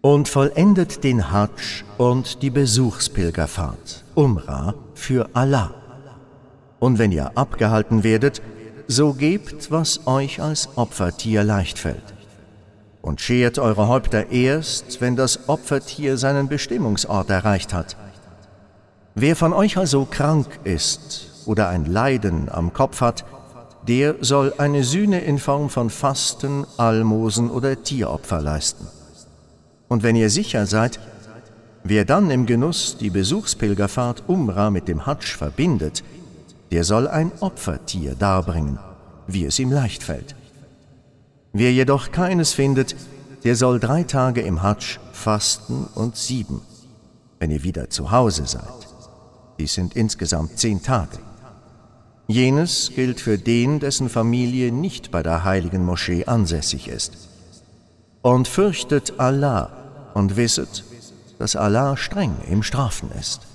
und vollendet den Hadsch und die Besuchspilgerfahrt, Umrah, für Allah. Und wenn ihr abgehalten werdet, so gebt, was euch als Opfertier leicht fällt. Und schert eure Häupter erst, wenn das Opfertier seinen Bestimmungsort erreicht hat. Wer von euch also krank ist oder ein Leiden am Kopf hat, der soll eine Sühne in Form von Fasten, Almosen oder Tieropfer leisten. Und wenn ihr sicher seid, wer dann im Genuss die Besuchspilgerfahrt Umrah mit dem Hadsch verbindet, der soll ein Opfertier darbringen, wie es ihm leicht fällt. Wer jedoch keines findet, der soll 3 Tage im Hadsch fasten und 7, wenn ihr wieder zu Hause seid. Dies sind insgesamt 10 Tage. Jenes gilt für den, dessen Familie nicht bei der heiligen Moschee ansässig ist. Und fürchtet Allah und wisset, dass Allah streng im Strafen ist.